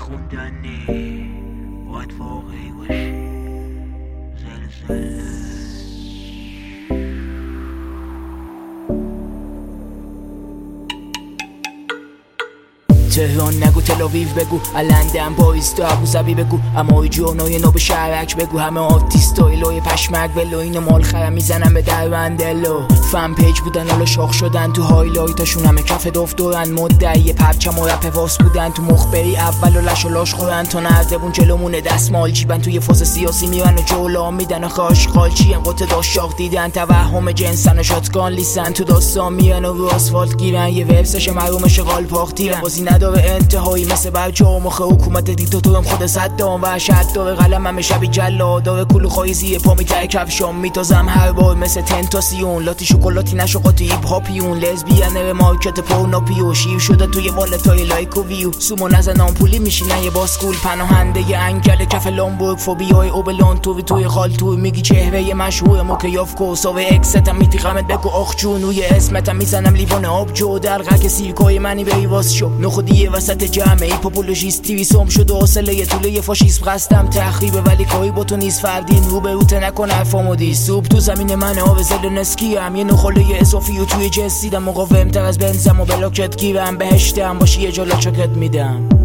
خوندنی باید واقعی باشی. زلزله تهران نگو، تلاویو بگو، لندن پاریس تا ابوظبی بگو، اما ای جورنای نو به شهرک بگو. همه آرتیستای لوی پشمک ولو اینو مال خرم میزنن به دروندلو. فن پیج بودن حالا شاخ شدن، تو هایلایتاشون همه کف دفترن. مدعی پرچم و رپ واس بودن، تو مخبری اول و لش و لاش خورن. تا نردبون جلومونه دستمال جیبن، توی فاز سیاسی میرن و جولا میدن و خاش خالچی ان قطع داشت شاخ دیدن. توهم جنسن و شاتگان لیسن، تو داستان میرن و رو آسفالت گیرن. یه وبسش محرومش قالپاق تیرن، بازی نداره انتهایی مثل برجام آخه حکومت دیکتاتورم خود صدام. وحشت داره قلم همه شبی جلا داره، کلو خایزی پا میتره کفشام میتازم هر بار مثل تنتاسیون. لاتی شکلاتی نشو قاطی ایب هاپیون، لزبیانه به مارکت پورنوپیو. شیر شده توی والتای لایک و ویو، سومو نزن آمپولی میشینن یه باسکول. پناهنده ی انگل کف لامبورگ، فوبیای اوبلان توی خالتور. میگی چهره ی مشهور موکیاف کوساو اکستم میتیخمت بگو آخ جون. روی اسمتم میزنم لیوان آبجو، دلقک سیرکای منی به ایواز شو. نخودی وسط جمعی پاپولوژیستی سوم شد و حاصله طوله فاشیسم. قصدم تخریبه ولی کاری با تو نیست، فردین رو به روته نکن حرفامو دیس. صبح تو زمین من آب زلنسکی هم، یه نخاله اضافی و توی جنس دیدم. مقاوم تر از بنزم و بلاکت گیرم، بهشتم باشی یه جالا چاکت میدم.